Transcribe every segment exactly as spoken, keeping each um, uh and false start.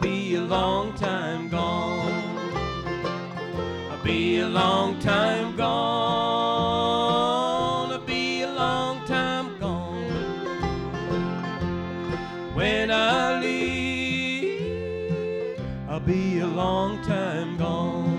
be a long time gone. I'll be a long time gone. I'll be a long time gone. When I leave, I'll be a long time gone.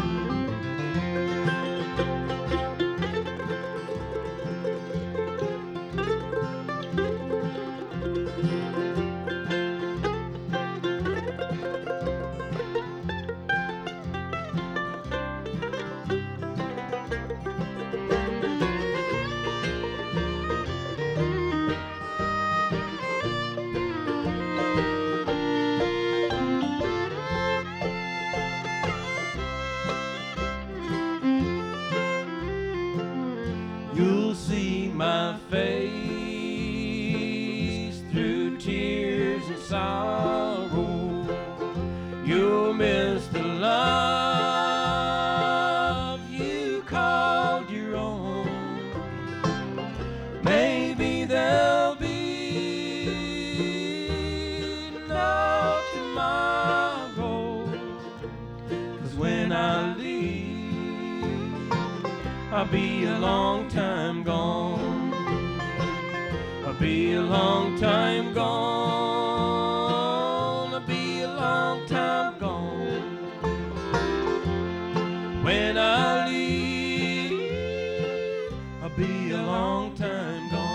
You'll see my face through tears and sorrow. You'll miss the love you called your own. Maybe there'll be no tomorrow, 'cause when I leave, I'll be a long time gone. I'll be a long time gone. I'll be a long time gone. When I leave, I'll be a long time gone.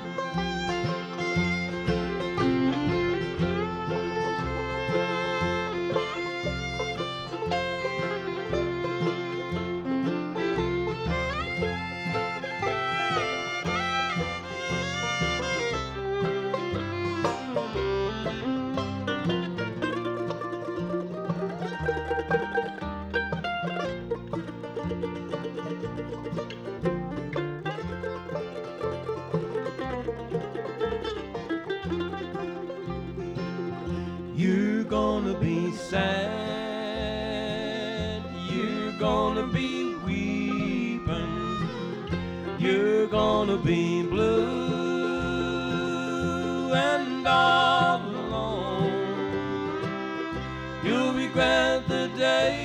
You're gonna be sad, you're gonna be weeping, you're gonna be blue and all alone. You'll regret the day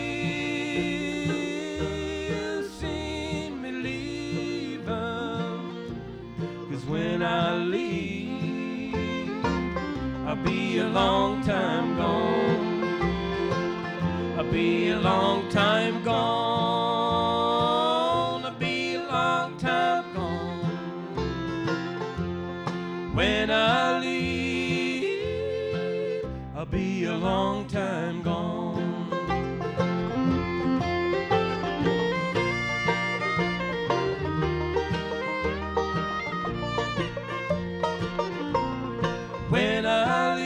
you seen me leaving, 'cause when I leave, I'll be a long time gone. I'll be a long time gone. I'll be a long time gone. When I leave, I'll be a long time gone. When I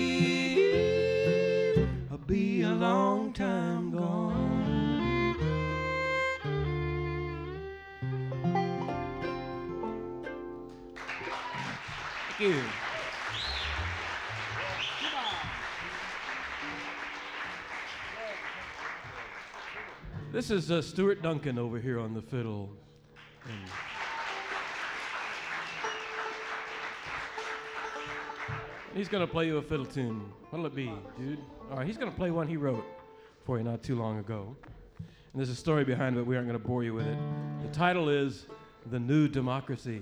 leave, I'll be a long time gone. Thank you. This is uh, Stuart Duncan over here on the fiddle. And he's gonna play you a fiddle tune. What'll it be, dude? All right, he's gonna play one he wrote for you not too long ago. And there's a story behind it, we aren't gonna bore you with it. The title is The New Democracy.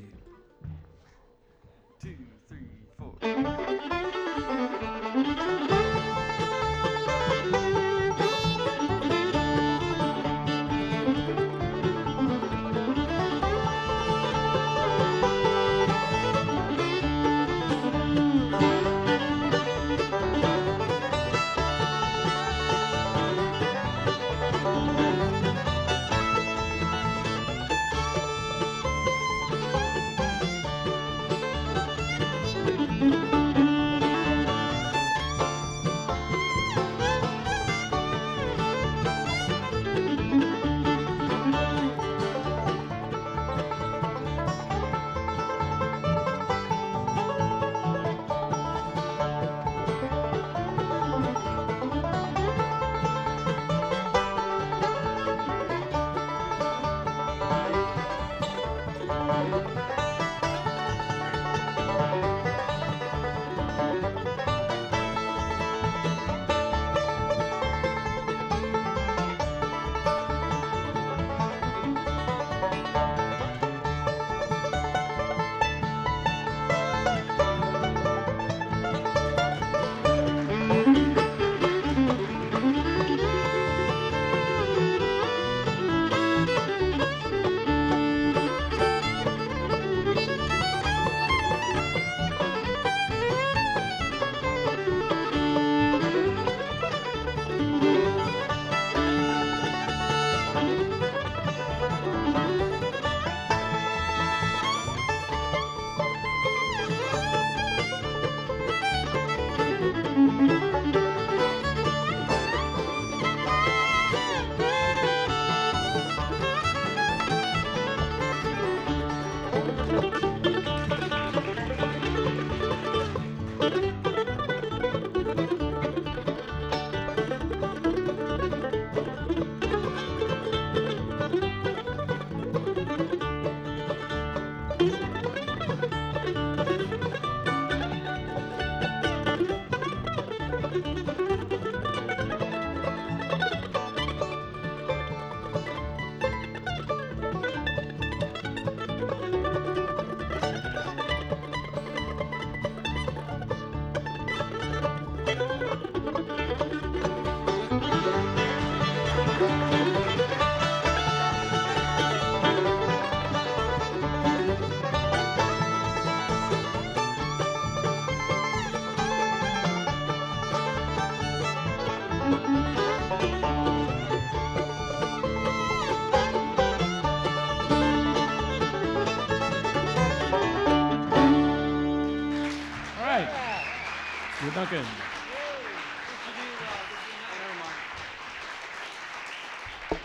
Two, three, four.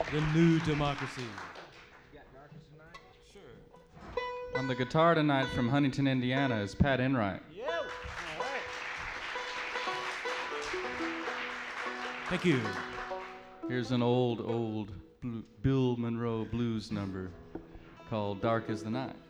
the New Democracy. On the guitar tonight from Huntington, Indiana is Pat Enright. Yeah. All right. Thank you. Here's an old, old blue, Bill Monroe blues number called Dark as the Night.